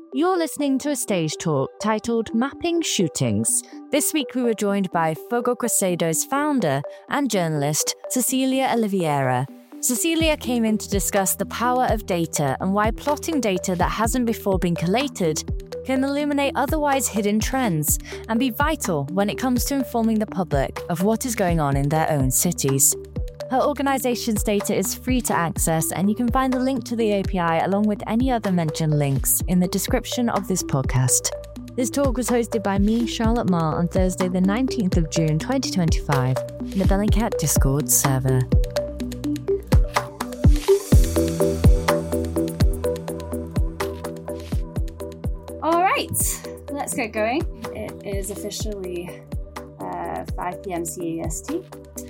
You're listening to a stage talk titled Mapping Shootings. This week we were joined by Fogo Crusado's founder and journalist, Cecilia Oliveira. Cecilia came in to discuss the power of data and why plotting data that hasn't before been collated can illuminate otherwise hidden trends and be vital when it comes to informing the public of what is going on in their own cities. Her organisation's data is free to access, and you can find the link to the API along with any other mentioned links in the description of this podcast. This talk was hosted by me, Charlotte Marr, on Thursday the 19th of June 2025 in the Bellingcat Discord server. All right, let's get going. It is officially 5 p.m. CEST.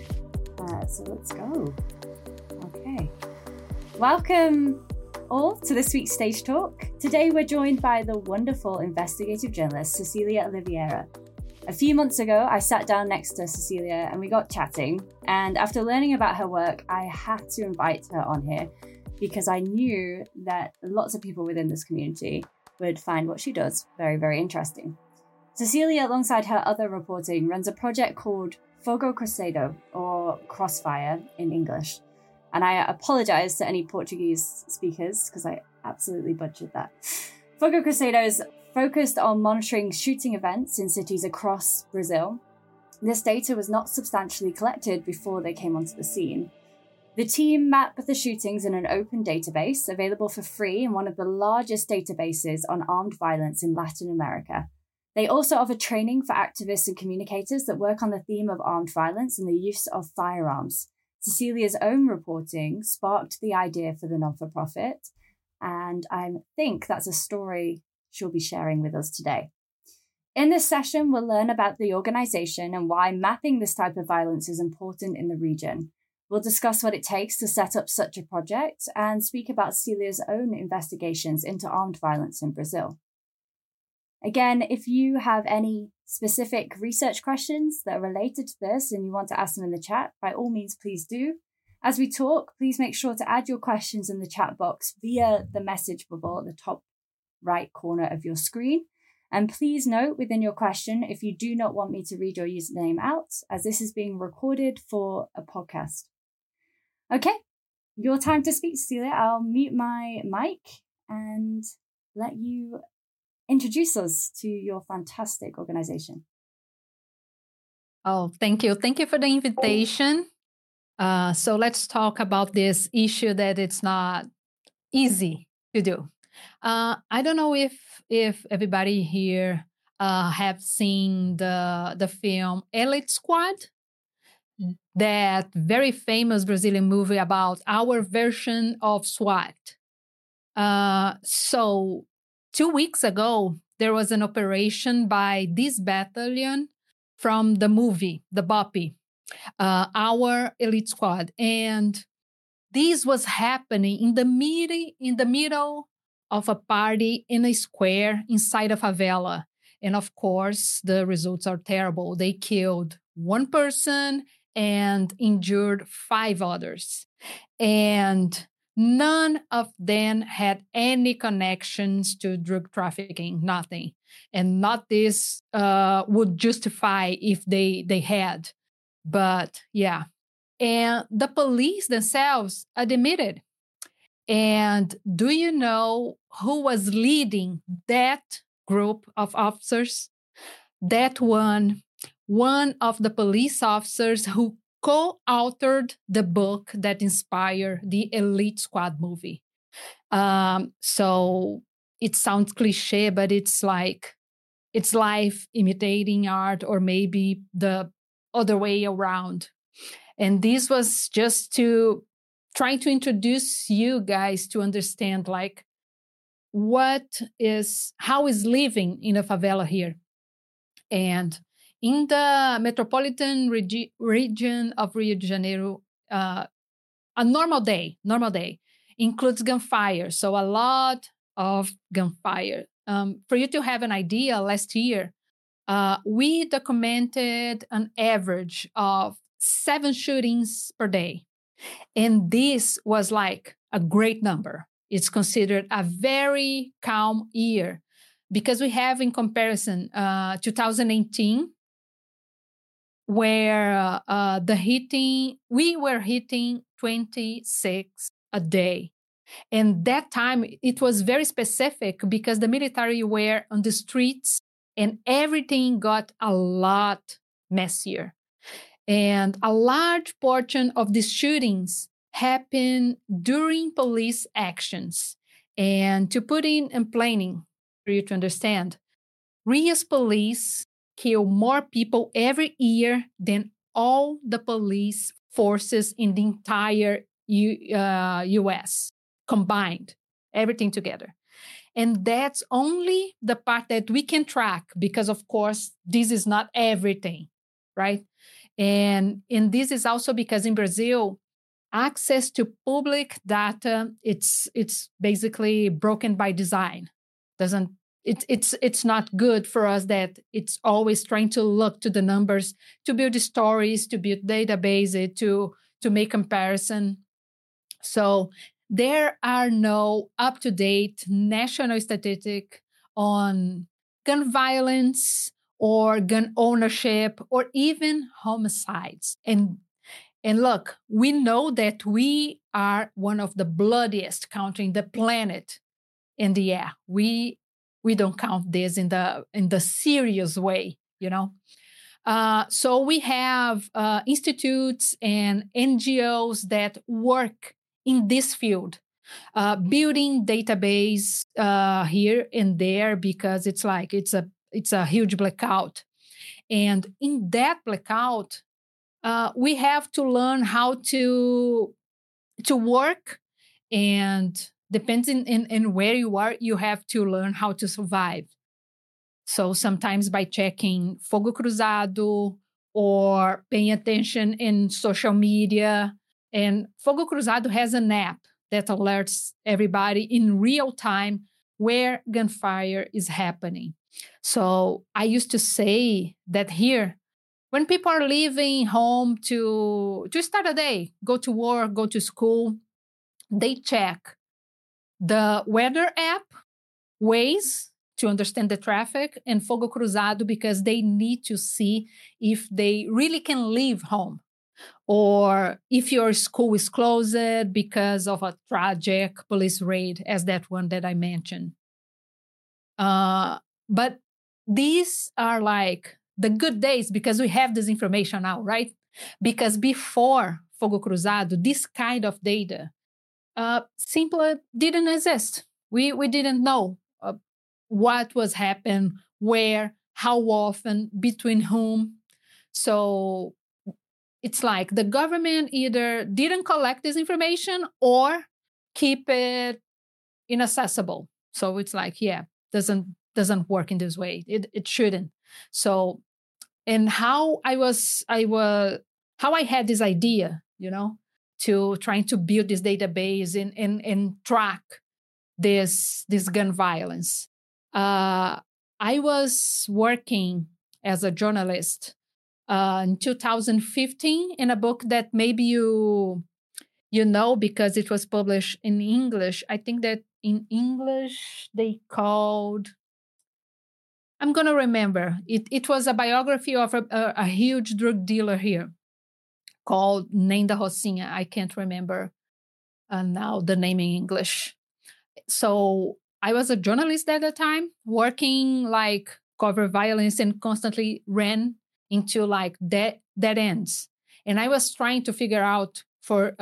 So let's go. Okay. Welcome all to this week's Stage Talk. Today we're joined by the wonderful investigative journalist Cecilia Oliveira. A few months ago, I sat down next to Cecilia and we got chatting. And after learning about her work, I had to invite her on here because I knew that lots of people within this community would find what she does very, very interesting. Cecilia, alongside her other reporting, runs a project called Fogo Crusado, or Crossfire in English. And I apologise to any Portuguese speakers because I absolutely butchered that. Fogo Crusado is focused on monitoring shooting events in cities across Brazil. This data was not substantially collected before they came onto the scene. The team mapped the shootings in an open database available for free in one of the largest databases on armed violence in Latin America. They also offer training for activists and communicators that work on the theme of armed violence and the use of firearms. Cecilia's own reporting sparked the idea for the non-for-profit, and I think that's a story she'll be sharing with us today. In this session, we'll learn about the organization and why mapping this type of violence is important in the region. We'll discuss what it takes to set up such a project and speak about Cecilia's own investigations into armed violence in Brazil. Again, if you have any specific research questions that are related to this and you want to ask them in the chat, by all means, please do. As we talk, please make sure to add your questions in the chat box via the message bubble at the top right corner of your screen. And please note within your question if you do not want me to read your username out, as this is being recorded for a podcast. Okay, your time to speak, Cecilia. I'll mute my mic and let you introduce us to your fantastic organization. Oh, thank you. Thank you for the invitation. So let's talk about this issue that it's not easy to do. I don't know if everybody here have seen the film Elite Squad, that very famous Brazilian movie about our version of SWAT. So 2 weeks ago, there was an operation by this battalion from the movie, the BOPI, our Elite Squad. And this was happening in the middle of a party in a square inside a favela. And of course, the results are terrible. They killed one person and injured 5 others. And none of them had any connections to drug trafficking, nothing. And not this would justify if they had. But yeah. And the police themselves admitted. And do you know who was leading that group of officers? That one of the police officers who co-authored the book that inspired the Elite Squad movie. So it sounds cliche, but it's like it's life imitating art, or maybe the other way around. And this was just to try to introduce you guys to understand like how is living in a favela here. And in the metropolitan region of Rio de Janeiro, a normal day includes gunfire. So a lot of gunfire. For you to have an idea, last year, we documented an average of 7 shootings per day. And this was like a great number. It's considered a very calm year because we have in comparison 2018, where we were hitting 26 a day. And that time it was very specific because the military were on the streets and everything got a lot messier. And a large portion of these shootings happen during police actions. And to put in planning for you to understand, Ria's police kill more people every year than all the police forces in the entire US combined, everything together. And that's only the part that we can track because, of course, this is not everything, right? And this is also because in Brazil, access to public data, it's basically broken by design. It's not good for us that it's always trying to look to the numbers, to build stories, to build databases, to make comparison. So there are no up-to-date national statistic on gun violence or gun ownership or even homicides. And look, we know that we are one of the bloodiest countries in the planet. And yeah, we don't count this in the serious way, you know. So we have institutes and NGOs that work in this field, building database here and there because it's a huge blackout, and in that blackout, we have to learn how to work, and depending in where you are, you have to learn how to survive. So sometimes by checking Fogo Cruzado or paying attention in social media. And Fogo Cruzado has an app that alerts everybody in real time where gunfire is happening. So I used to say that here, when people are leaving home to start a day, go to work, go to school, they check the weather app, Waze, to understand the traffic, and Fogo Cruzado because they need to see if they really can leave home, or if your school is closed because of a tragic police raid, as that one that I mentioned. But these are like the good days because we have this information now, right? Because before Fogo Cruzado, this kind of data simply didn't exist. We didn't know what was happening, where, how often, between whom. So it's like the government either didn't collect this information or keep it inaccessible. So it's like, yeah, doesn't work in this way. It shouldn't. So, and how I had this idea, you know, to trying to build this database and track this gun violence. I was working as a journalist in 2015 in a book that maybe you know because it was published in English. I think that in English they called, I'm going to remember, it was a biography of a huge drug dealer here called Nenda Rocinha. I can't remember now the name in English. So I was a journalist at the time, working like cover violence and constantly ran into like dead ends. And I was trying to figure out for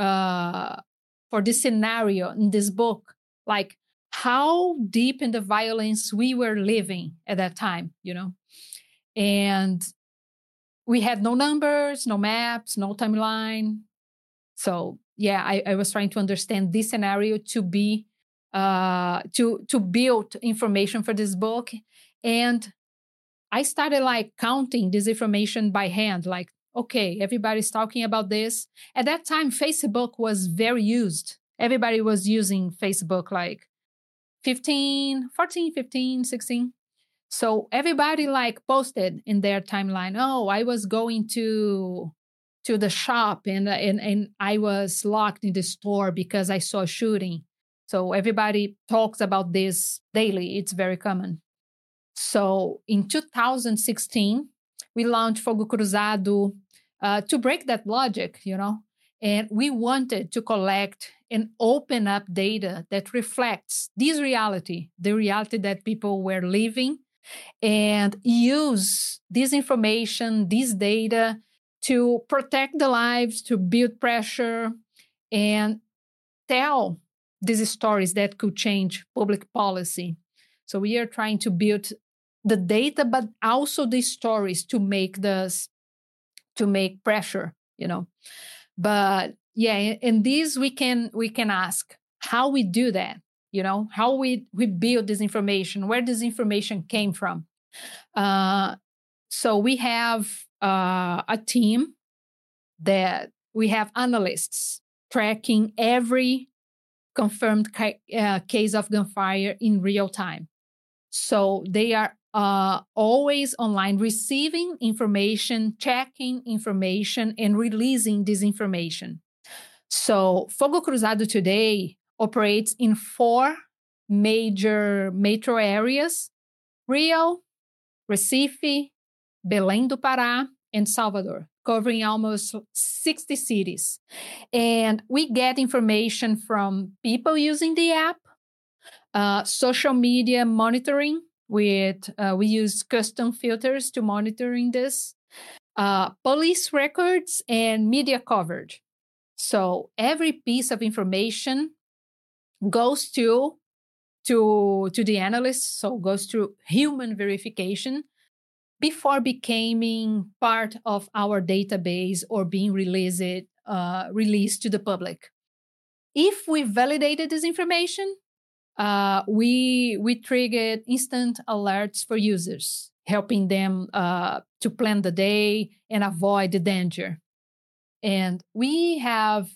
this scenario in this book, like how deep in the violence we were living at that time, you know? And we had no numbers, no maps, no timeline. So yeah, I was trying to understand this scenario to be to build information for this book. And I started like counting this information by hand, like, okay, everybody's talking about this. At that time, Facebook was very used. Everybody was using Facebook like 14, 15, 16. So everybody like posted in their timeline, oh, I was going to the shop and I was locked in the store because I saw a shooting. So everybody talks about this daily. It's very common. So in 2016, we launched Fogo Cruzado to break that logic, and we wanted to collect and open up data that reflects this reality, the reality that people were living, and use this information, this data to protect the lives, to build pressure, and tell these stories that could change public policy. So we are trying to build the data, but also the stories to make pressure, But yeah, in this we can ask how we do that, how we build this information, where this information came from. So we have a team that we have analysts tracking every confirmed case of gunfire in real time. So they are always online, receiving information, checking information, and releasing this information. So Fogo Cruzado today operates in 4 major metro areas: Rio, Recife, Belém do Pará, and Salvador, covering almost 60 cities. And we get information from people using the app, social media monitoring we use custom filters to monitoring this, police records, and media coverage. So every piece of information goes to the analyst, so goes through human verification before becoming part of our database or being released to the public. If we validated this information, we triggered instant alerts for users, helping them to plan the day and avoid the danger. And we have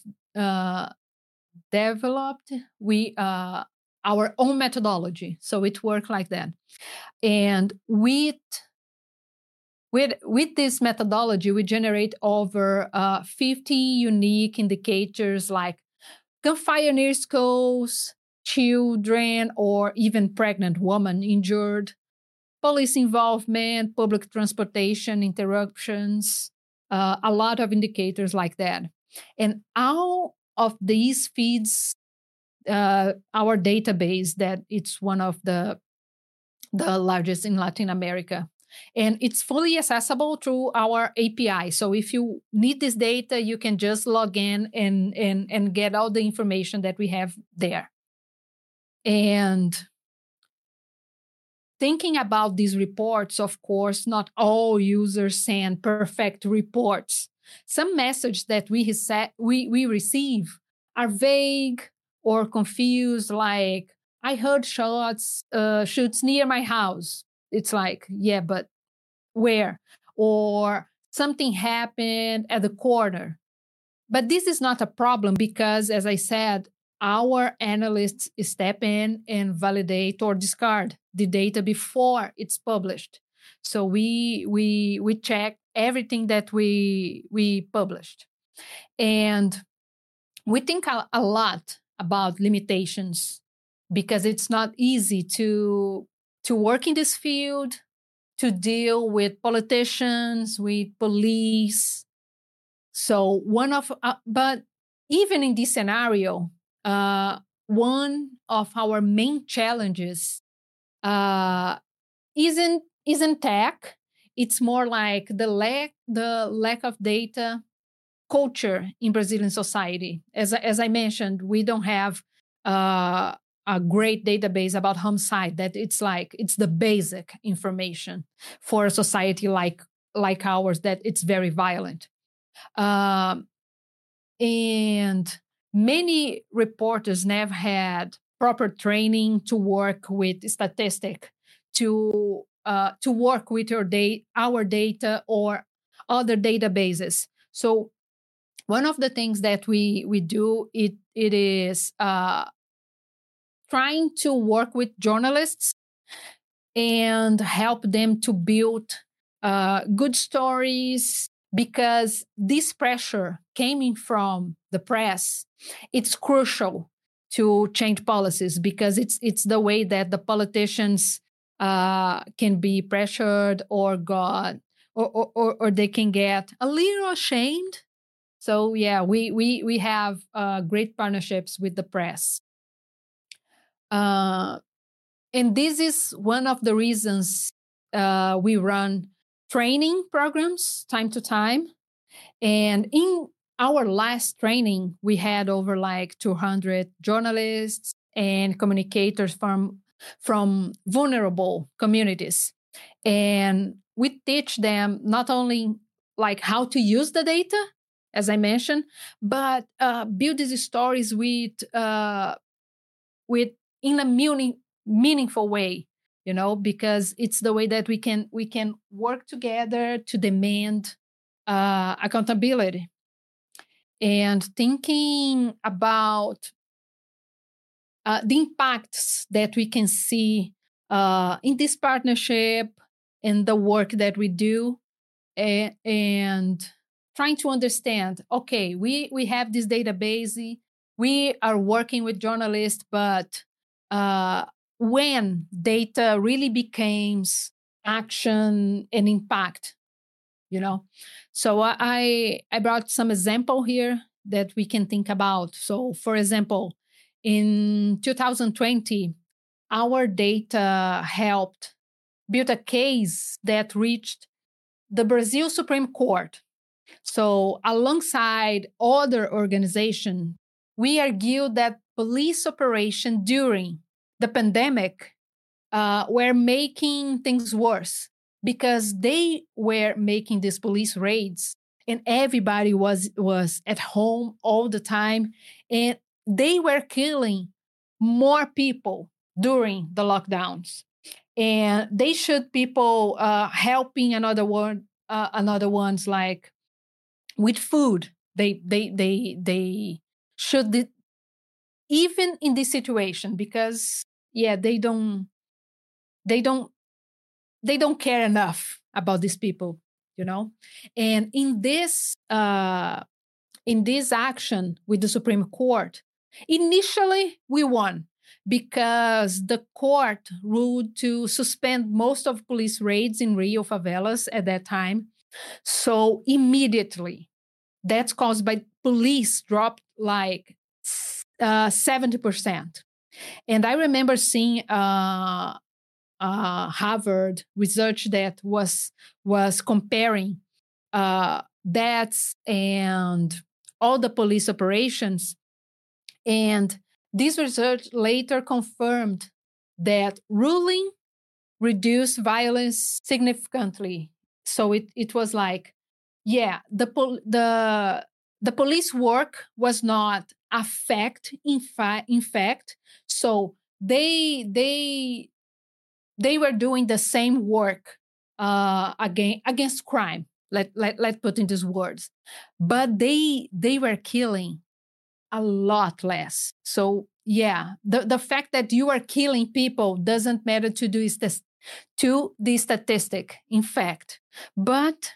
developed our own methodology, so it works like that. And with this methodology, we generate over 50 unique indicators like gunfire near schools, children, or even pregnant women injured, police involvement, public transportation interruptions, a lot of indicators like that. And all of these feeds our database, that it's one of the largest in Latin America. And it's fully accessible through our API. So if you need this data, you can just log in and get all the information that we have there. And thinking about these reports, of course, not all users send perfect reports. Some messages that we receive are vague or confused, like, I heard shoots near my house. It's like, yeah, but where? Or something happened at the corner. But this is not a problem because, as I said, our analysts step in and validate or discard the data before it's published. So we check everything that we published. And we think a lot about limitations because it's not easy to work in this field, to deal with politicians, with police. So but even in this scenario, one of our main challenges isn't tech. It's more like the lack of data culture in Brazilian society. As I mentioned, we don't have a great database about homicide. That it's the basic information for a society like ours, that it's very violent. And many reporters never had proper training to work with statistics, to work with our data or other databases. So one of the things that we do, it is trying to work with journalists and help them to build good stories, because this pressure coming from the press, it's crucial to change policies, because it's the way that the politicians can be pressured or they can get a little ashamed. So yeah, we have great partnerships with the press. And this is one of the reasons we run training programs time to time. And in our last training, we had over like 200 journalists and communicators from vulnerable communities. And we teach them not only like how to use the data, as I mentioned, but build these stories with in a meaningful way, because it's the way that we can work together to demand accountability. And thinking about the impacts that we can see in this partnership and the work that we do, and trying to understand, okay, we have this database, we are working with journalists, but when data really becomes action and impact, So I brought some example here that we can think about. So for example, in 2020, our data helped build a case that reached the Brazil Supreme Court. So alongside other organizations, we argued that police operation during the pandemic were making things worse, because they were making these police raids and everybody was at home all the time, and they were killing more people during the lockdowns. And they should people helping another ones like with food. They should even in this situation, because they don't care enough about these people, And in this action with the Supreme Court, initially we won, because the court ruled to suspend most of police raids in Rio favelas at that time. So immediately, that's caused by police dropped like 70%. And I remember seeing Harvard research that was comparing deaths and all the police operations. And this research later confirmed that ruling reduced violence significantly. So it was like, the police work was not affected, in fact. So they were doing the same work against crime. Let's put in these words, but they were killing a lot less. So the fact that you are killing people doesn't matter to the statistic, in fact. But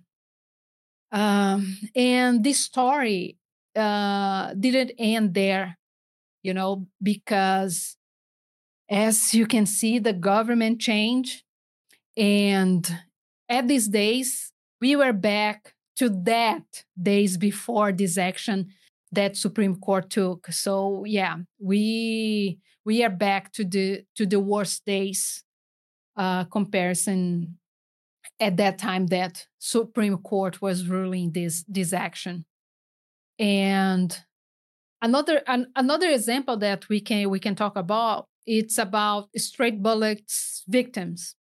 and this story didn't end there, because as you can see, the government changed. And at these days, we were back to that days before this action that Supreme Court took. So we are back to the worst days comparison at that time that Supreme Court was ruling this action. And another example that we can talk about, it's about straight bullets victims.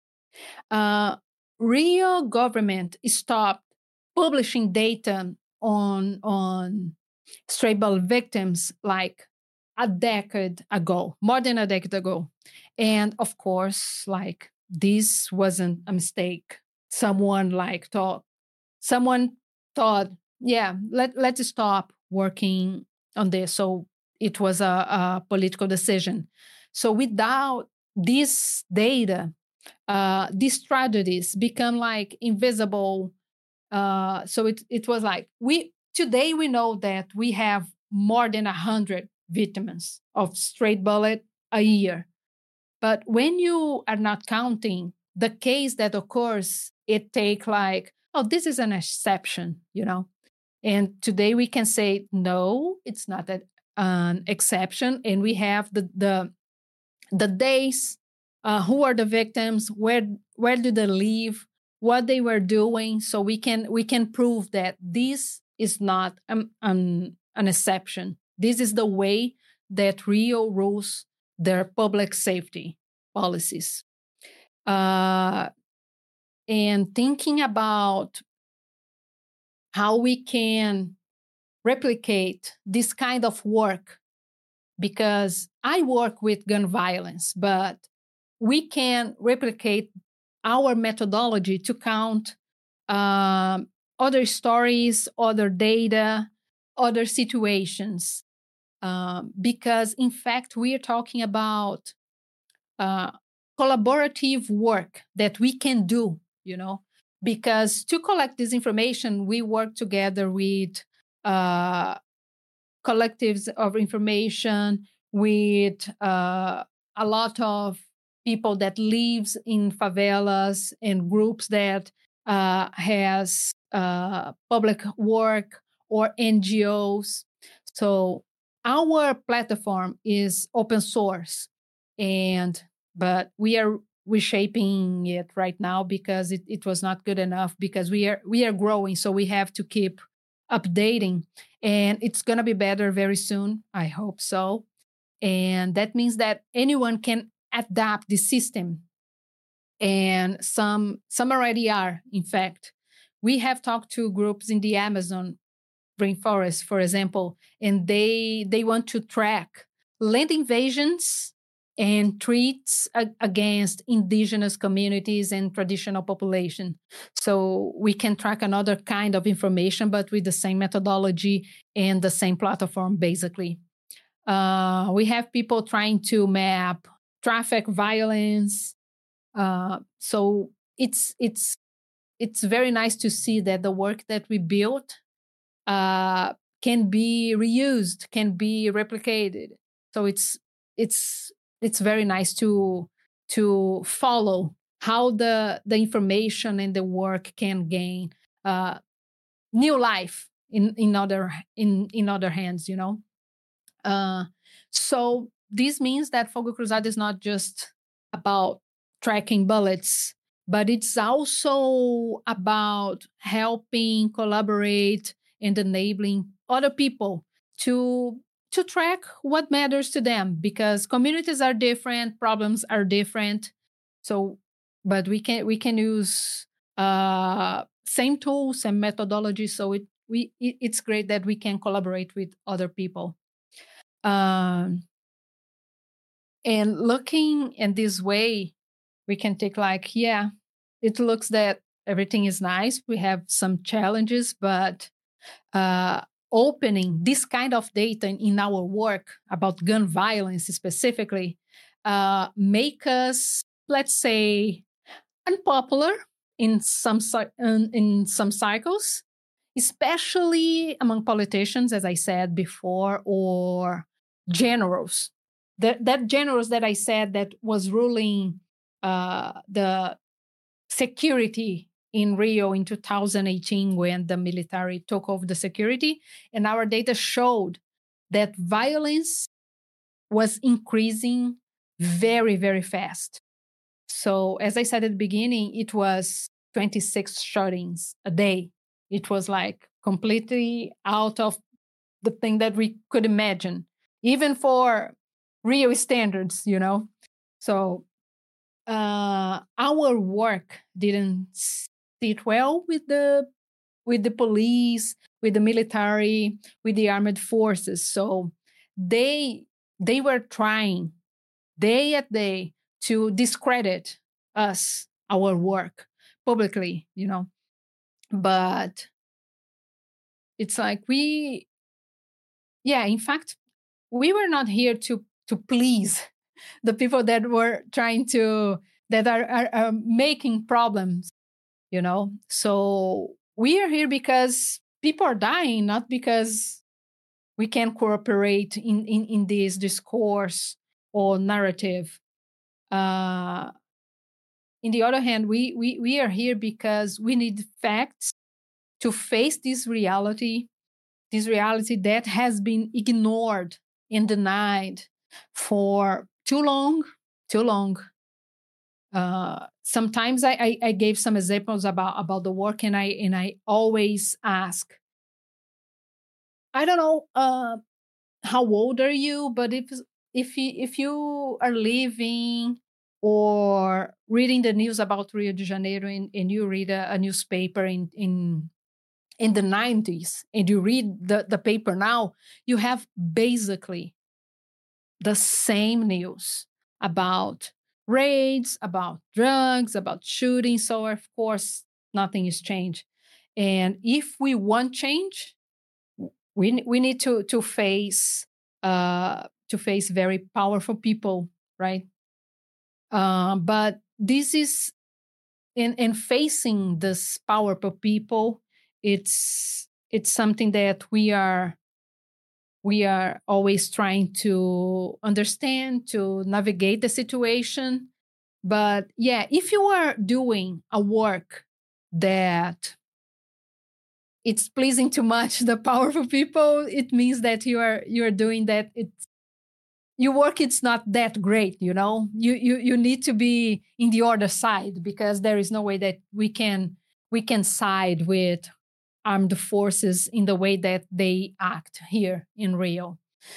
Rio government stopped publishing data on stray bullet victims like more than a decade ago. And of course, like, this wasn't a mistake. Someone thought, let's stop working on this. So it was a political decision. So without this data, these tragedies become like invisible. So it was like, today we know that we have more than 100 victims of straight bullet a year. But when you are not counting the case that occurs, it take like, oh, this is an exception, And today we can say, no, it's not an exception. And we have the days, who are the victims, where do they live, what they were doing, so we can prove that this is not an exception. This is the way that Rio rules their public safety policies. And thinking about how we can replicate this kind of work, because I work with gun violence, but we can replicate our methodology to count other stories, other data, other situations. Because, in fact, we are talking about collaborative work that we can do, because to collect this information, we work together with collectives of information, with a lot of people that lives in favelas and groups that has public work or NGOs. So our platform is open source, but we are reshaping it right now because it was not good enough, because we are growing, so we have to keep updating, and it's going to be better very soon. I hope so. And that means that anyone can adapt the system, and some already are. In fact, we have talked to groups in the Amazon rainforest, for example, and they want to track land invasions and threats against indigenous communities and traditional population. So we can track another kind of information, but with the same methodology and the same platform, basically. We have people trying to map traffic violence. So it's very nice to see that the work that we built can be reused, can be replicated. So it's very nice to follow how the information and the work can gain new life in other hands, So this means that Fogo Cruzado is not just about tracking bullets, but it's also about helping, collaborate, and enabling other people to track what matters to them, because communities are different, problems are different. So, but we can use same tools and methodology. So it's great that we can collaborate with other people. And looking in this way, we can take like, yeah, it looks that everything is nice. We have some challenges, but opening this kind of data in our work about gun violence specifically make us, let's say, unpopular in some cycles, especially among politicians, as I said before, or generals. That generals that I said that was ruling the security in Rio in 2018 when the military took over the security. And our data showed that violence was increasing very, very fast. So as I said at the beginning, it was 26 shootings a day. It was like completely out of the thing that we could imagine, even for Rio standards, So our work didn't sit well with the police, with the military, with the armed forces. So they were trying day at day to discredit us, our work publicly, But it's like in fact, we were not here to please the people that were that are making problems, So we are here because people are dying, not because we can cooperate in this discourse or narrative. in the other hand, we are here because we need facts to face this reality that has been ignored and denied for too long. Sometimes I gave some examples about the work, and I always ask, I don't know how old are you, but if you are living or reading the news about Rio de Janeiro, and you read a newspaper in the 90s, and you read the paper now, you have basically the same news about raids, about drugs, about shootings. So of course, nothing is changed. And if we want change, we need to face very powerful people, right? But this is in facing this powerful people, it's something that we are always trying to understand, to navigate the situation. But yeah, if you are doing a work that it's pleasing too much the powerful people, it means that you are doing that. Your work, it's not that great, you know. You need to be in the other side, because there is no way that we can side with armed forces in the way that they act here in Rio.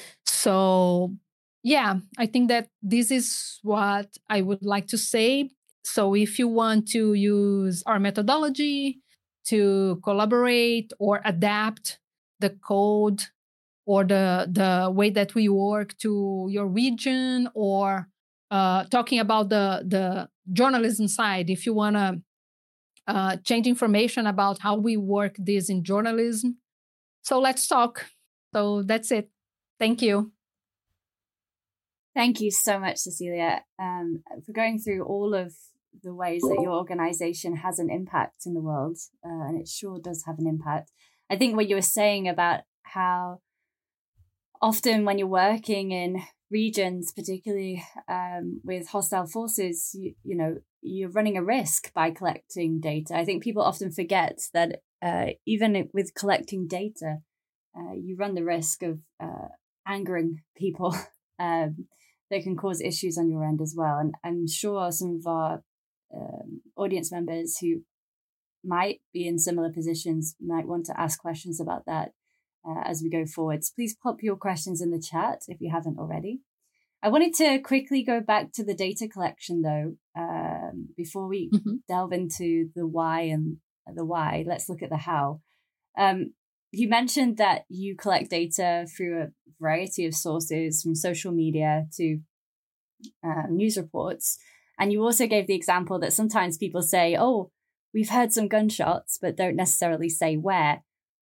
So yeah, I think that this is what I would like to say. So if you want to use our methodology to collaborate or adapt the code or the way that we work to your region, or talking about the journalism side, if you want to change information about how we work this in journalism, so let's talk. So that's it. Thank you. Thank you so much, Cecilia, for going through all of the ways that your organization has an impact in the world. And it sure does have an impact. I think what you were saying about how often when you're working in regions, particularly with hostile forces, you know, you're running a risk by collecting data. I think people often forget that even with collecting data, you run the risk of angering people. That can cause issues on your end as well. And I'm sure some of our audience members who might be in similar positions might want to ask questions about that as we go forwards. Please pop your questions in the chat if you haven't already. I wanted to quickly go back to the data collection, though, before we delve into the why and the why. Let's look at the how. You mentioned that you collect data through a variety of sources, from social media to news reports. And you also gave the example that sometimes people say, oh, we've heard some gunshots, but don't necessarily say where.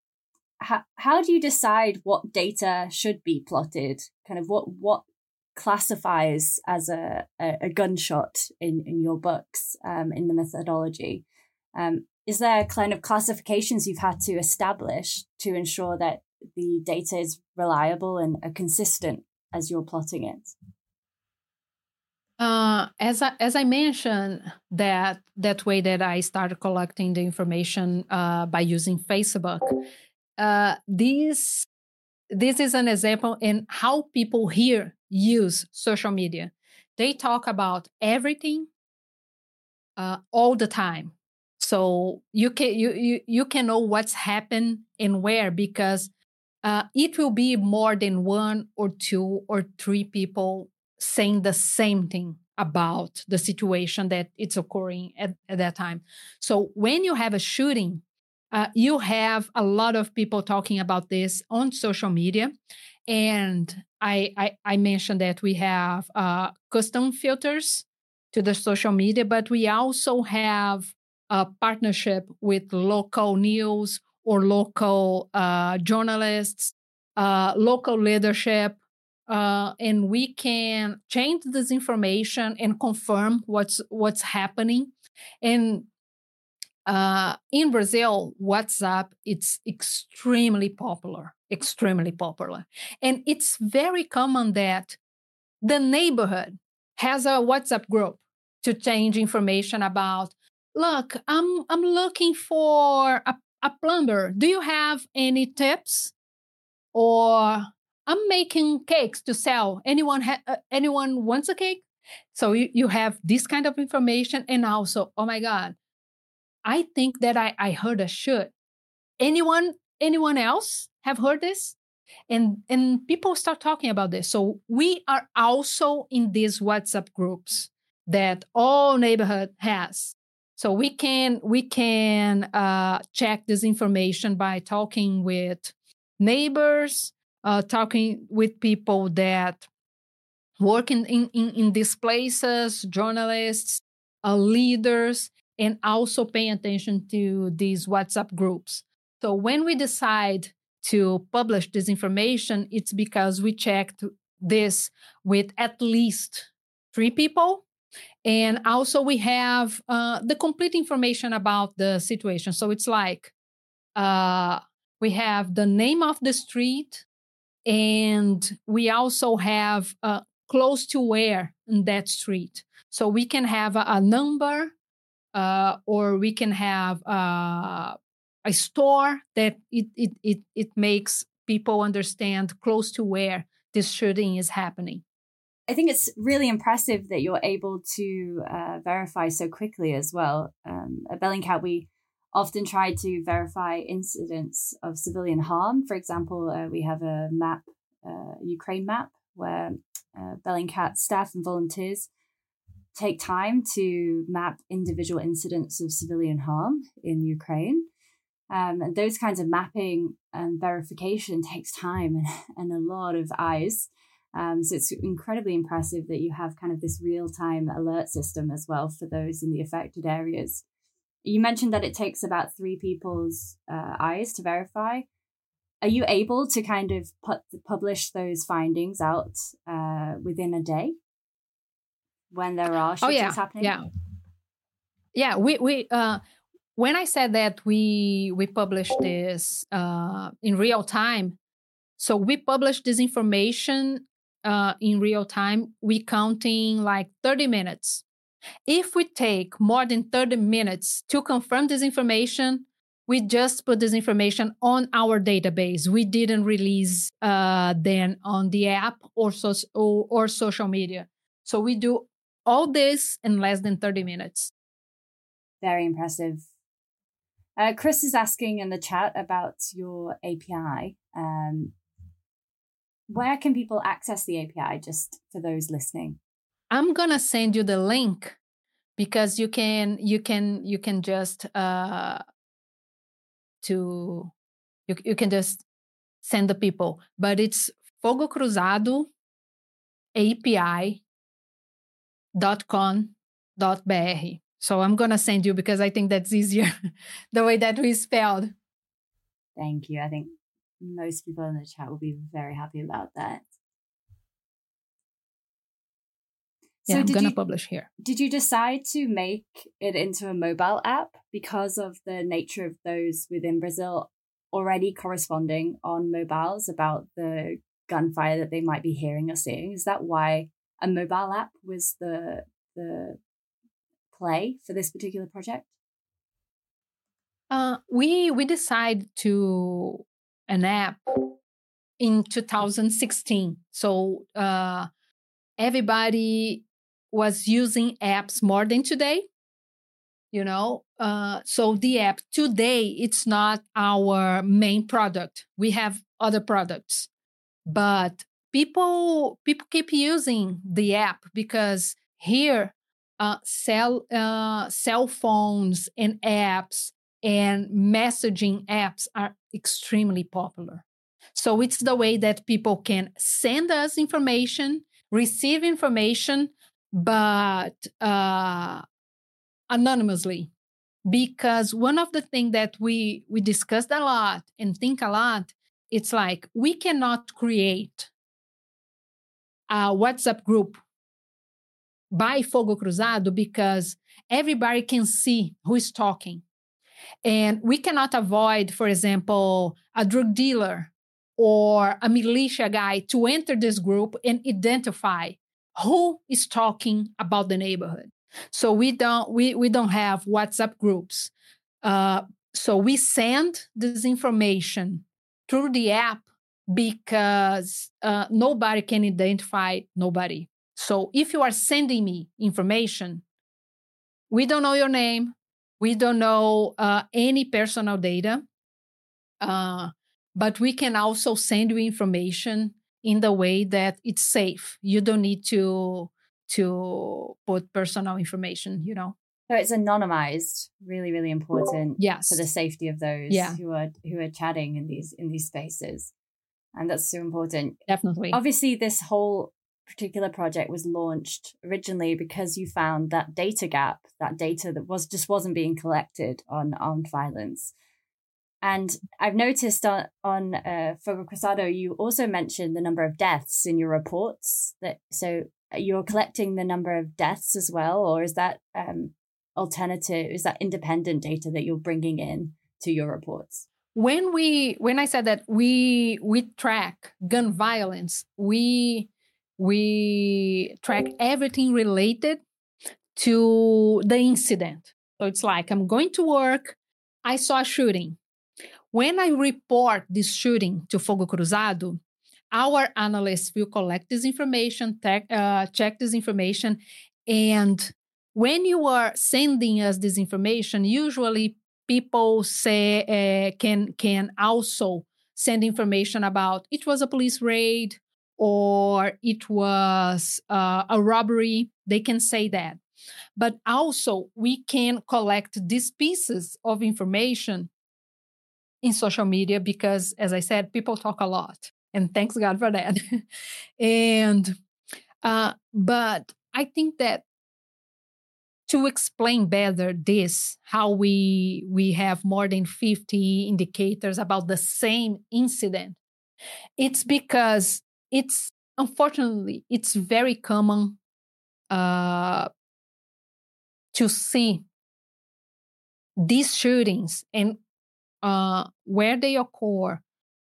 How do you decide what data should be plotted? Kind of what classifies as a gunshot in your books, in the methodology? Is there kind of classifications you've had to establish to ensure that the data is reliable and consistent as you're plotting it? As I mentioned, that way that I started collecting the information by using Facebook, this is an example in how people here use social media. They talk about everything all the time. So you can know what's happened and where, because it will be more than one or two or three people saying the same thing about the situation that it's occurring at that time. So when you have a shooting, you have a lot of people talking about this on social media. And I mentioned that we have custom filters to the social media, but we also have a partnership with local news or local journalists, local leadership, and we can change this information and confirm what's happening. And in Brazil, WhatsApp, it's extremely popular, and it's very common that the neighborhood has a WhatsApp group to change information about, look, I'm looking for a plumber. Do you have any tips? Or I'm making cakes to sell. Anyone wants a cake? So you have this kind of information. And also, oh my God, I think that I heard a should. Anyone else have heard this? And people start talking about this. So we are also in these WhatsApp groups that all neighborhood has. So we can check this information by talking with neighbors, talking with people that work in these places, journalists, leaders, and also paying attention to these WhatsApp groups. So when we decide to publish this information, it's because we checked this with at least 3 people. And also we have the complete information about the situation. So it's like we have the name of the street, and we also have close to where in that street. So we can have a number, or we can have a store that it makes people understand close to where this shooting is happening. I think it's really impressive that you're able to verify so quickly as well. At Bellingcat, we often try to verify incidents of civilian harm. For example, we have a map, Ukraine map, where Bellingcat staff and volunteers take time to map individual incidents of civilian harm in Ukraine. And those kinds of mapping and verification takes time and a lot of eyes. So it's incredibly impressive that you have kind of this real-time alert system as well for those in the affected areas. You mentioned that it takes about 3 people's eyes to verify. Are you able to kind of publish those findings out within a day when there are shootings happening? Yeah. We when I said that we publish this in real time, so we publish this information in real time. We counting like 30 minutes. If we take more than 30 minutes to confirm this information, we just put this information on our database. We didn't release then on the app or social media. So we do all this in less than 30 minutes. Very impressive. Chris is asking in the chat about your API. Where can people access the API, just for those listening? I'm gonna send you the link because you can just you can just send the people, but it's Fogo Cruzado API.com.br. So I'm gonna send you because I think that's easier the way that we spelled. Thank you. I think most people in the chat will be very happy about that. So I'm going to publish here. Did you decide to make it into a mobile app because of the nature of those within Brazil already corresponding on mobiles about the gunfire that they might be hearing or seeing? Is that why a mobile app was the play for this particular project? We decided to an app in 2016. So everybody was using apps more than today, you know. So the app today, it's not our main product. We have other products, but people keep using the app because here cell phones and apps and messaging apps are extremely popular. So it's the way that people can send us information, receive information, but anonymously. Because one of the things that we discussed a lot and think a lot, it's like we cannot create a WhatsApp group by Fogo Cruzado because everybody can see who is talking. And we cannot avoid, for example, a drug dealer or a militia guy to enter this group and identify who is talking about the neighborhood. So we don't have WhatsApp groups. So we send this information through the app because nobody can identify nobody. So if you are sending me information, we don't know your name. We don't know any personal data. But we can also send you information in the way that it's safe. You don't need to put personal information, So it's anonymized, really, really important. Yes. For the safety of those who are chatting in these spaces. And that's so important. Definitely. Obviously, this whole particular project was launched originally because you found that data gap, that data that wasn't being collected on armed violence. And I've noticed on Fogo Cruzado, you also mentioned the number of deaths in your reports. So you're collecting the number of deaths as well, or is that is that independent data that you're bringing in to your reports? When I said that we track gun violence, we track everything related to the incident. So it's like, I'm going to work, I saw a shooting. When I report this shooting to Fogo Cruzado, our analysts will collect this information, check this information, and when you are sending us this information, usually people say can also send information about it was a police raid or it was a robbery. They can say that. But also we can collect these pieces of information in social media because, as I said, people talk a lot. And thanks God for that. And but I think that to explain better this, how we have more than 50 indicators about the same incident, it's because unfortunately, it's very common to see these shootings and where they occur,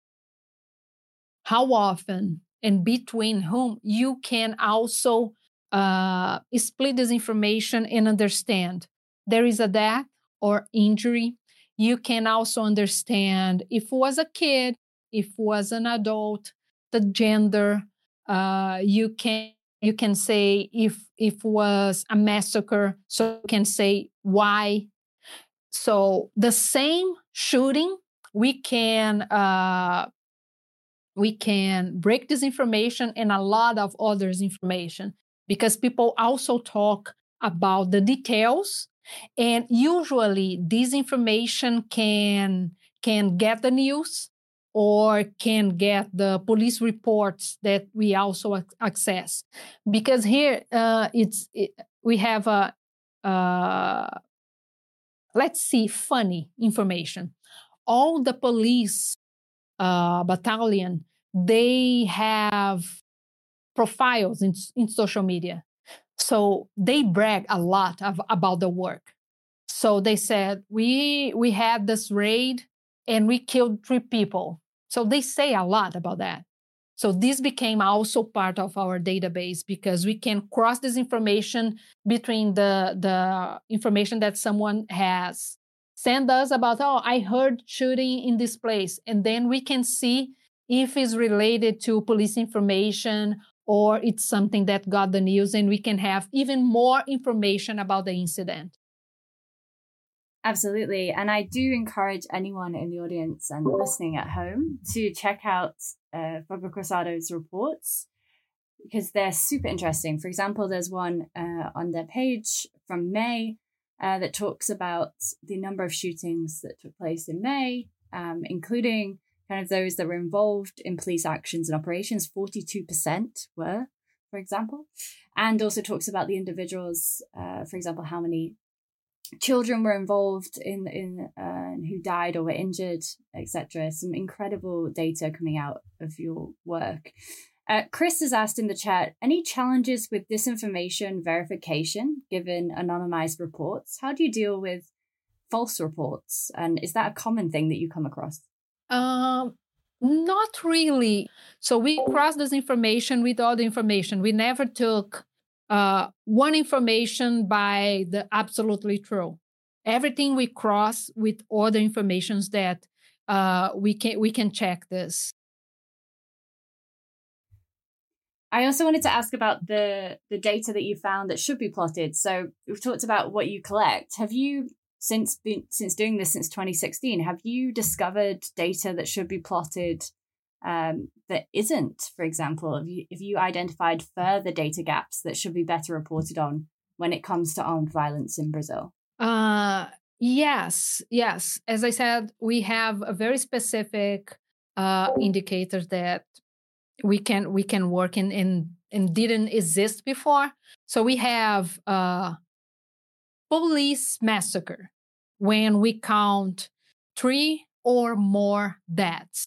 how often, and between whom. You can also split this information and understand there is a death or injury. You can also understand if it was a kid, if it was an adult, the gender. You can say if it was a massacre, so you can say why. So the same shooting, we can break this information and a lot of others information because people also talk about the details, and usually this information can get the news or can get the police reports that we also access, because here we have a let's see, funny information. All the police battalion, they have profiles in social media. So they brag a lot about the work. So they said, we had this raid and we killed 3 people. So they say a lot about that. So this became also part of our database because we can cross this information between the information that someone has sent us about, I heard shooting in this place. And then we can see if it's related to police information or it's something that got the news, and we can have even more information about the incident. Absolutely. And I do encourage anyone in the audience and listening at home to check out Fogo Cruzado's reports because they're super interesting. For example, there's one on their page from May that talks about the number of shootings that took place in May, including kind of those that were involved in police actions and operations. 42% were, for example, and also talks about the individuals, for example, how many children were involved in who died or were injured, etc. Some incredible data coming out of your work. Chris has asked in the chat, any challenges with disinformation verification given anonymized reports? How do you deal with false reports? And is that a common thing that you come across? Not really. So we crossed this information with all the information. We never took one information by the absolutely true. Everything we cross with all the informations that we can check this. I also wanted to ask about the data that you found that should be plotted. So we've talked about what you collect. Have you, since doing this since 2016, have you discovered data that should be plotted that isn't? For example, have you identified further data gaps that should be better reported on when it comes to armed violence in Brazil? Yes. As I said, we have a very specific indicators that we can work in and didn't exist before. So we have police massacre when we count 3 or more deaths,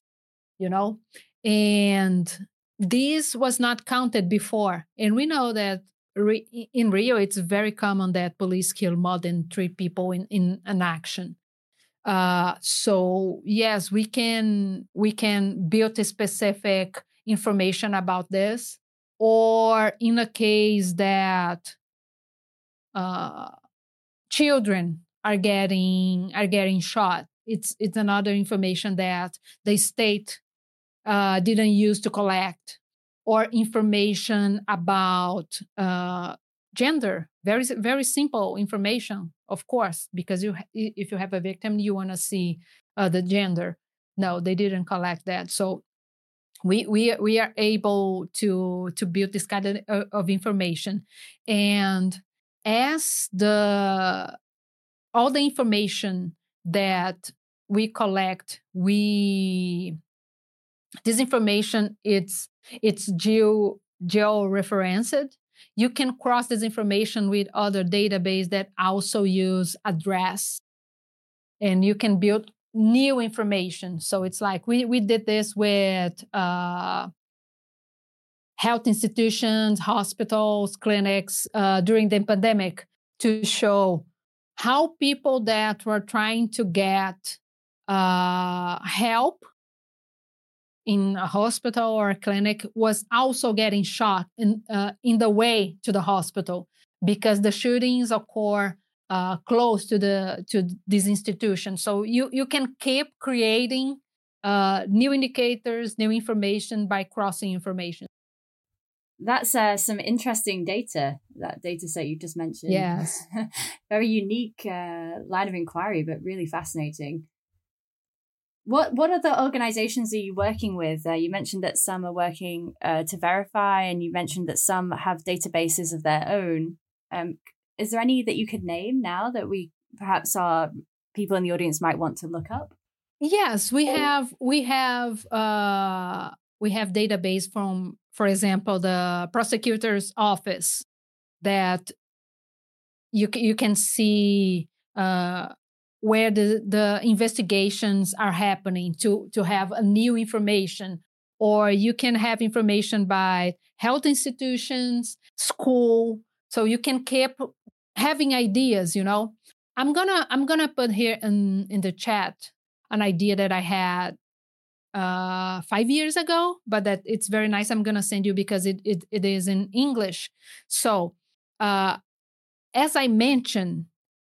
and this was not counted before. And we know that in Rio, it's very common that police kill more than 3 people in an action. So yes, we can build a specific information about this, or in a case that children are getting shot, it's another information that the state didn't use to collect, or information about gender. Very, very simple information, of course, because if you have a victim, you want to see the gender. No, they didn't collect that. So we are able to build this kind of information. And as all the information that we collect, this information, it's geo-referenced. You can cross this information with other databases that also use address, and you can build new information. So it's like we did this with health institutions, hospitals, clinics during the pandemic, to show how people that were trying to get help in a hospital or a clinic was also getting shot in the way to the hospital, because the shootings occur close to this institution. So you can keep creating new indicators, new information by crossing information. That's some interesting data, that data set you just mentioned. Yes. Very unique line of inquiry, but really fascinating. What other organizations are you working with? You mentioned that some are working to verify, and you mentioned that some have databases of their own. Is there any that you could name now that we perhaps our people in the audience might want to look up? Yes, we have database from, for example, the prosecutor's office, that you can see where the investigations are happening to have a new information. Or you can have information by health institutions, school. So you can keep having ideas, I'm gonna put here in the chat an idea that I had 5 years ago, but that it's very nice. I'm gonna send you because it is in English. So as I mentioned,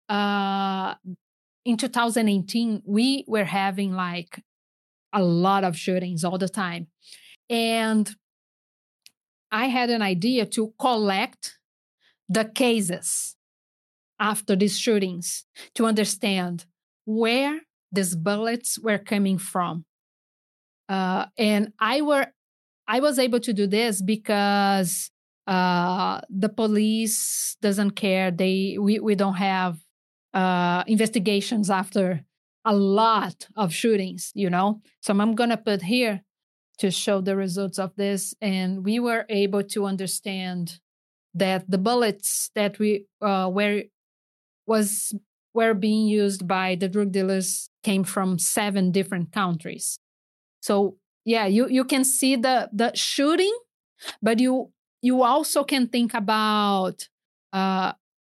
in 2018, we were having like a lot of shootings all the time. And I had an idea to collect the cases after these shootings to understand where these bullets were coming from. And I was able to do this because the police doesn't care. We don't have investigations after a lot of shootings, So I'm going to put here to show the results of this. And we were able to understand that the bullets that were being used by the drug dealers came from 7 different countries. So yeah, you can see the shooting, but you also can think about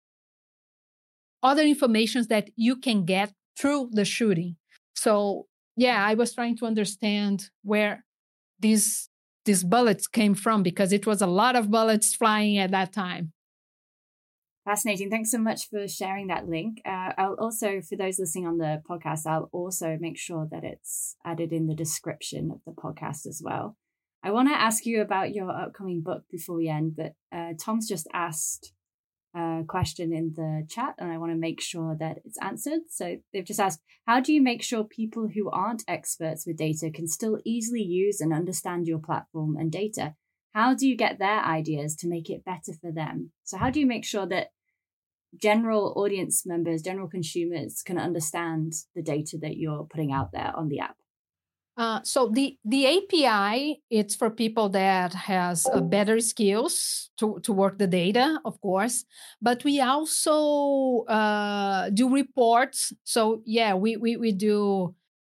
other information that you can get through the shooting. So I was trying to understand where these bullets came from, because it was a lot of bullets flying at that time. Fascinating. Thanks so much for sharing that link. I'll also, for those listening on the podcast, I'll also make sure that it's added in the description of the podcast as well. I want to ask you about your upcoming book before we end, but Tom's just asked a question in the chat, and I want to make sure that it's answered. So they've just asked, how do you make sure people who aren't experts with data can still easily use and understand your platform and data? How do you get their ideas to make it better for them? So how do you make sure that general audience members, general consumers can understand the data that you're putting out there on the app? So the API, it's for people that has better skills to work the data, of course. But we also do reports. So we do,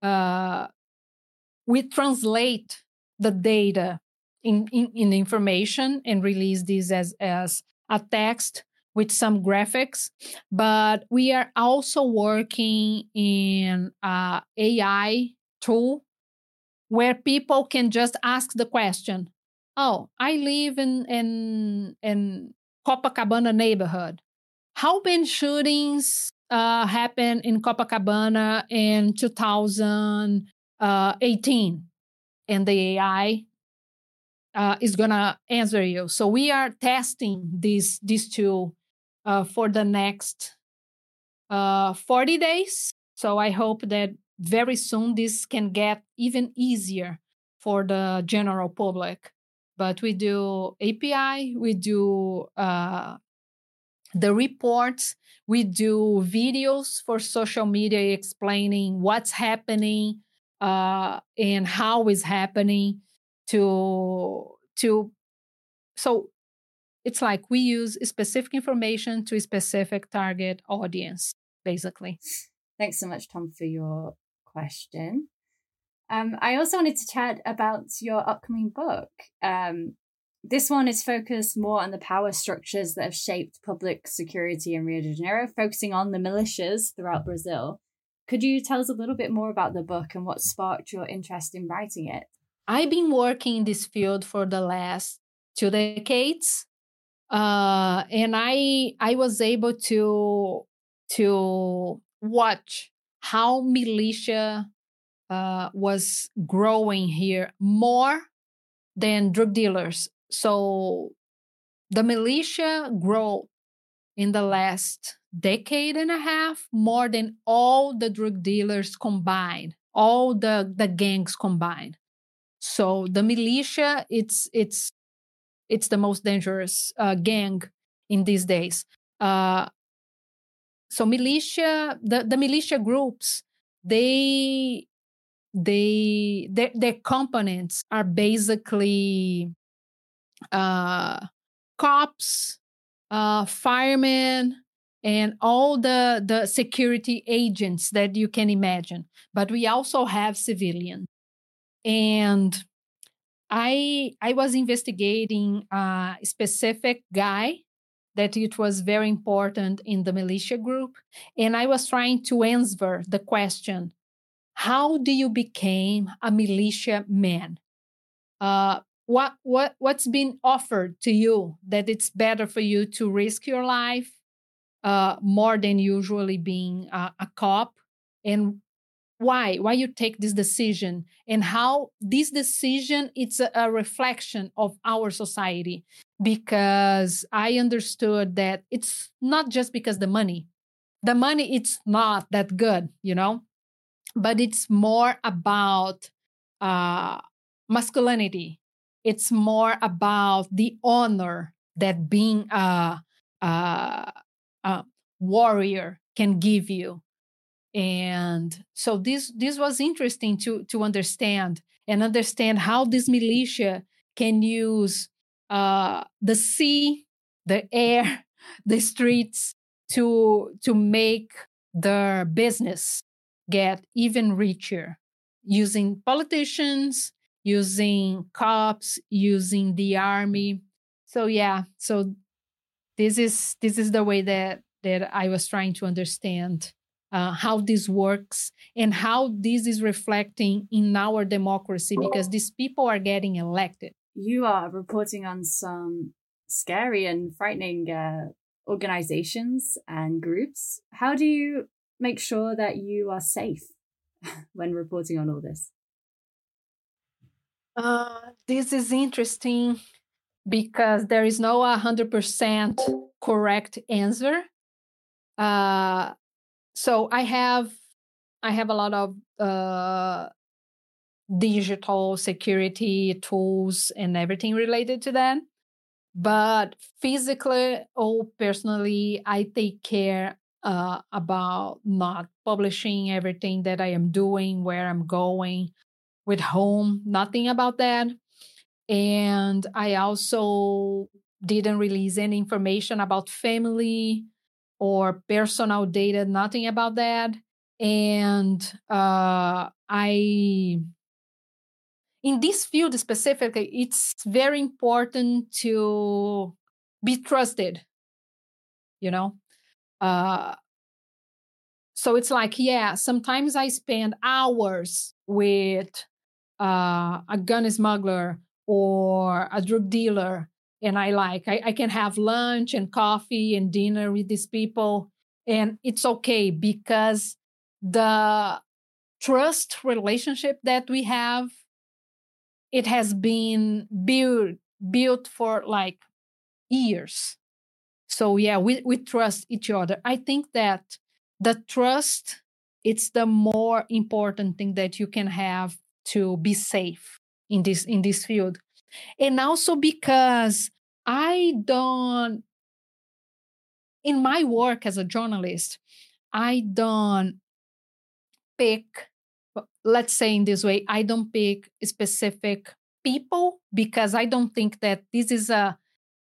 we translate the data in information and release these as a text with some graphics. But we are also working in AI tool where people can just ask the question, oh, I live in Copacabana neighborhood. How many shootings happened in Copacabana in 2018? And the AI is going to answer you. So we are testing these two for the next 40 days. So I hope that very soon this can get even easier for the general public. But we do API, we do the reports, we do videos for social media explaining what's happening and how it's happening so it's like we use specific information to a specific target audience, basically. Thanks so much, Tom, for your question. I also wanted to chat about your upcoming book. This one is focused more on the power structures that have shaped public security in Rio de Janeiro, focusing on the militias throughout Brazil. Could you tell us a little bit more about the book and what sparked your interest in writing it? I've been working in this field for the last 2 decades. And I was able to watch how militia was growing here more than drug dealers. So the militia grew in the last decade and a half more than all the drug dealers combined, all the gangs combined. So the militia, it's the most dangerous gang in these days. So militia, the militia groups, their components are basically cops, firemen, and all the security agents that you can imagine. But we also have civilians. And I was investigating a specific guy that it was very important in the militia group. And I was trying to answer the question, how do you become a militia man? What's been offered to you that it's better for you to risk your life more than usually being a cop? And why you take this decision, and how this decision, it's a reflection of our society. Because I understood that it's not just because the money it's not that good, but it's more about masculinity. It's more about the honor that being a warrior can give you. And so this was interesting to understand how this militia can use the sea, the air, the streets to make their business get even richer, using politicians, using cops, using the army. So this is the way that I was trying to understand how this works and how this is reflecting in our democracy, because these people are getting elected. You are reporting on some scary and frightening organizations and groups. How do you make sure that you are safe when reporting on all this? This is interesting because there is no 100% correct answer. So I have a lot of digital security tools and everything related to that. But physically or personally, I take care about not publishing everything that I am doing, where I'm going, with whom, nothing about that. And I also didn't release any information about family or personal data, nothing about that. And in this field specifically, it's very important to be trusted, you know? So it's like, yeah, sometimes I spend hours with a gun smuggler or a drug dealer, and I can have lunch and coffee and dinner with these people, and it's okay because the trust relationship that we have, it has been built for like years. So yeah, we trust each other. I think that the trust, it's the more important thing that you can have to be safe in this field. And also because in my work as a journalist, I don't pick, let's say in this way, I don't pick specific people because I don't think that this is a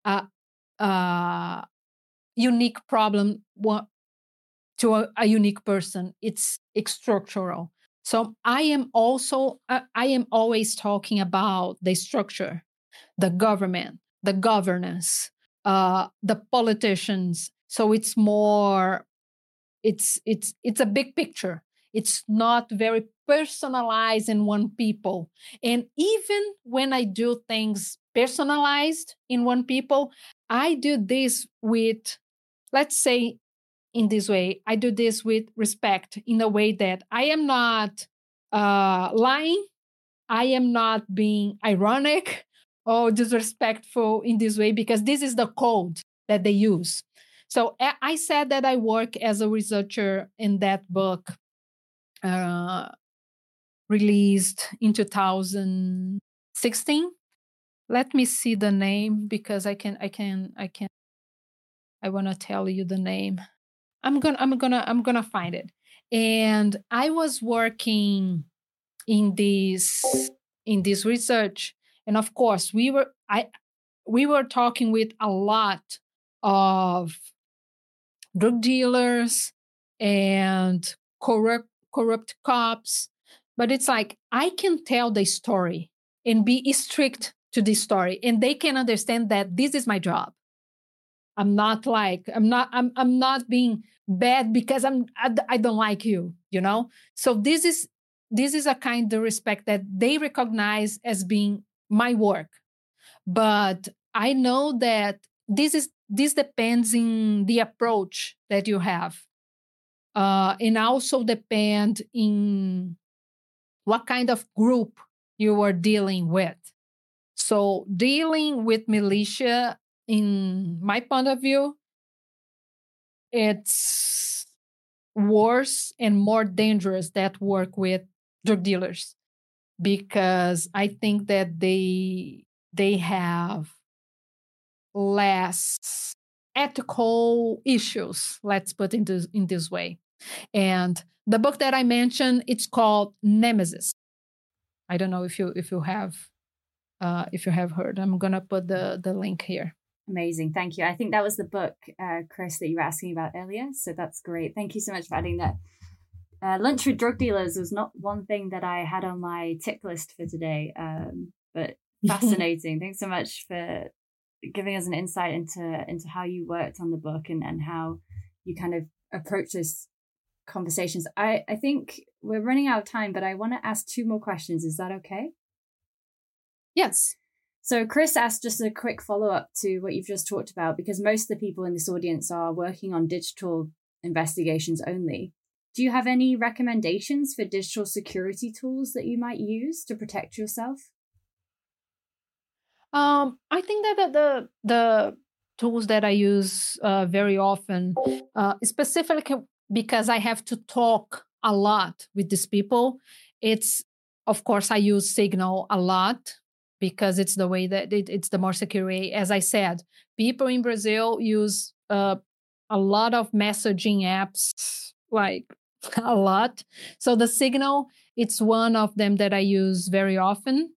unique problem to a unique person. It's structural. So I am always talking about the structure, the government, the governance, the politicians. So it's more, it's a big picture. It's not very personalized in one people. And even when I do things personalized in one people, I do this with, let's say, in this way, I do this with respect, in a way that I am not lying, I am not being ironic or disrespectful in this way, because this is the code that they use. So I said that I work as a researcher in that book, released in 2016. Let me see the name, because I want to tell you the name. I'm gonna find it. And I was working in this research, and of course we were talking with a lot of drug dealers and corrupt cops. But it's like, I can tell the story and be strict to this story, and they can understand that this is my job. I'm not being bad because I don't like you, you know? So this is a kind of respect that they recognize as being my work. But I know that this depends in the approach that you have. And also depend in what kind of group you are dealing with. So dealing with militia, in my point of view, it's worse and more dangerous that work with drug dealers, because I think that they have less ethical issues, let's put it in this way. And the book that I mentioned, it's called Nemesis. I don't know if you have heard. I'm gonna put the link here. Amazing. Thank you. I think that was the book, Chris, that you were asking about earlier. So that's great. Thank you so much for adding that. Lunch with drug dealers was not one thing that I had on my tick list for today, but fascinating. Thanks so much for giving us an insight into how you worked on the book and how you kind of approach this conversations. I think we're running out of time, but I want to ask 2 more questions. Is that okay? Yes. So Chris asked just a quick follow-up to what you've just talked about, because most of the people in this audience are working on digital investigations only. Do you have any recommendations for digital security tools that you might use to protect yourself? I think that the tools that I use very often, specifically because I have to talk a lot with these people, it's, of course, I use Signal a lot because it's the way that it's the more secure way. As I said, people in Brazil use a lot of messaging apps, like a lot. So the Signal, it's one of them that I use very often.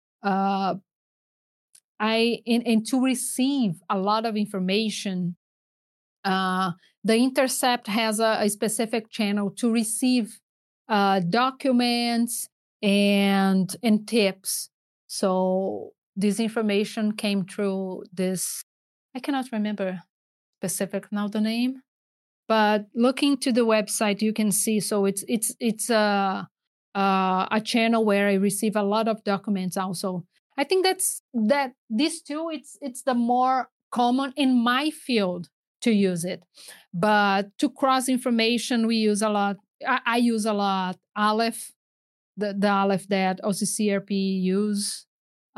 And to receive a lot of information, the Intercept has a specific channel to receive documents and tips. So this information came through this, I cannot remember specific now the name, but looking to the website, you can see. So it's a channel where I receive a lot of documents also. I think that these two, it's the more common in my field to use it. But to cross information, we use a lot. I use a lot Aleph, the Aleph that OCCRP use.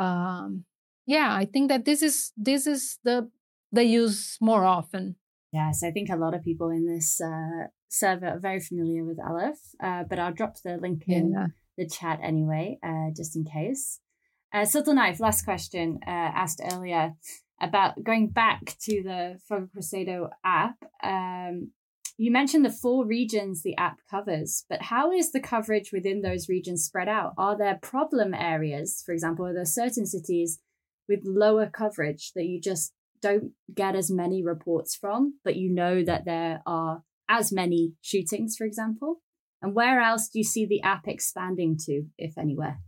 I think that this is the use more often. Yes, I think a lot of people in this server are very familiar with Aleph, but I'll drop the link in the chat anyway, just in case. Subtle Knife, last question, asked earlier about going back to the Fogo Cruzado app. You mentioned the 4 regions the app covers, but how is the coverage within those regions spread out? Are there problem areas, for example, are there certain cities with lower coverage that you just don't get as many reports from, but you know that there are as many shootings, for example? And where else do you see the app expanding to, if anywhere?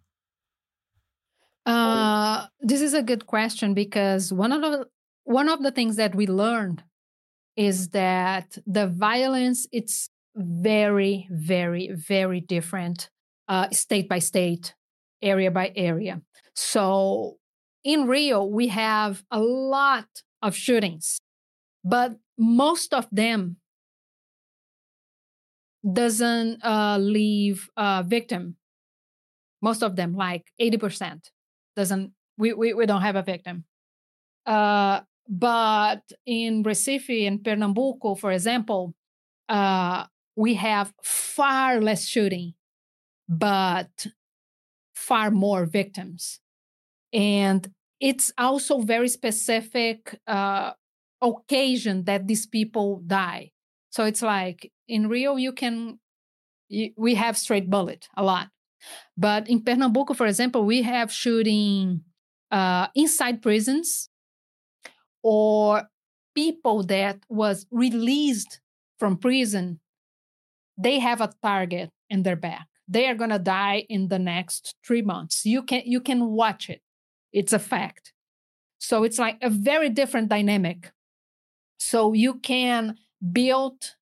This is a good question, because one of the things that we learned is that the violence, it's very, very, very different, state by state, area by area. So in Rio, we have a lot of shootings, but most of them doesn't leave a victim. Most of them, like 80%, doesn't. We don't have a victim. But in Recife and Pernambuco, for example, we have far less shooting, but far more victims. And it's also very specific occasion that these people die. So it's like in Rio, we have straight bullet a lot. But in Pernambuco, for example, we have shooting inside prisons, or people that was released from prison. They have a target in their back. They are going to die in the next 3 months. You can watch it. It's a fact. So it's like a very different dynamic. So you can build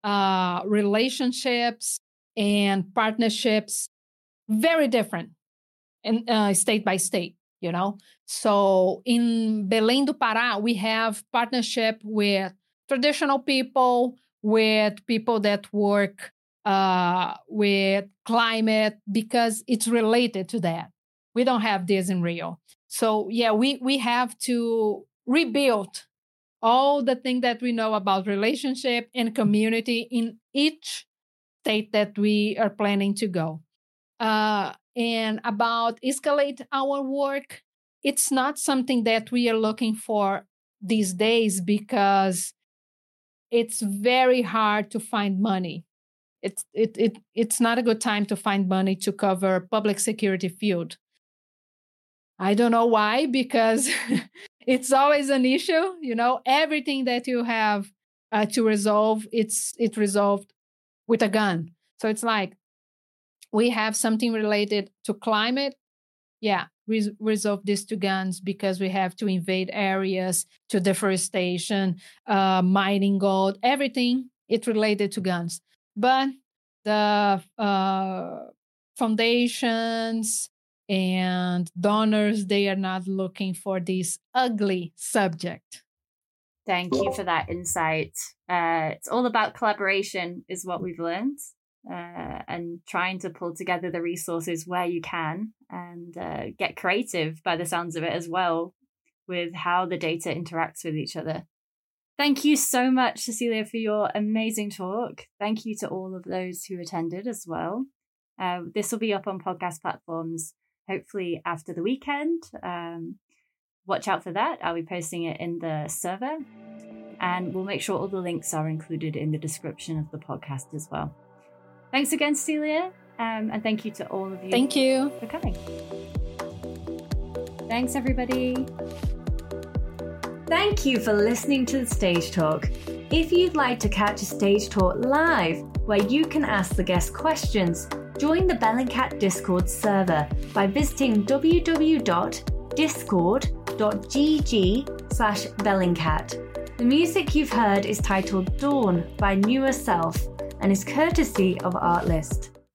relationships and partnerships very different in state by state, you know? So in Belém do Pará, we have partnership with traditional people, with people that work with climate, because it's related to that. We don't have this in Rio. So yeah, we have to rebuild all the things that we know about relationship and community in each state that we are planning to go. And about escalate our work, it's not something that we are looking for these days, because it's very hard to find money. It's not a good time to find money to cover public security field. I don't know why, because it's always an issue. You know, everything that you have to resolve, it's resolved with a gun. So it's like, we have something related to climate. Yeah, we resolve this to guns, because we have to invade areas, to deforestation, mining gold, everything, it's related to guns. but the foundations and donors, they are not looking for this ugly subject. Thank you for that insight. It's all about collaboration is what we've learned, and trying to pull together the resources where you can, and get creative by the sounds of it as well with how the data interacts with each other. Thank you so much, Cecilia, for your amazing talk. Thank you to all of those who attended as well. This will be up on podcast platforms, hopefully after the weekend. Watch out for that. I'll be posting it in the server, and we'll make sure all the links are included in the description of the podcast as well. Thanks again, Cecilia, and thank you to all of you. Thank you for coming. Thanks, everybody. Thank you for listening to the Stage Talk. If you'd like to catch a Stage Talk live, where you can ask the guest questions, join the Bellingcat Discord server by visiting www.discord.gg/Bellingcat. The music you've heard is titled Dawn by Newer Self and is courtesy of Artlist.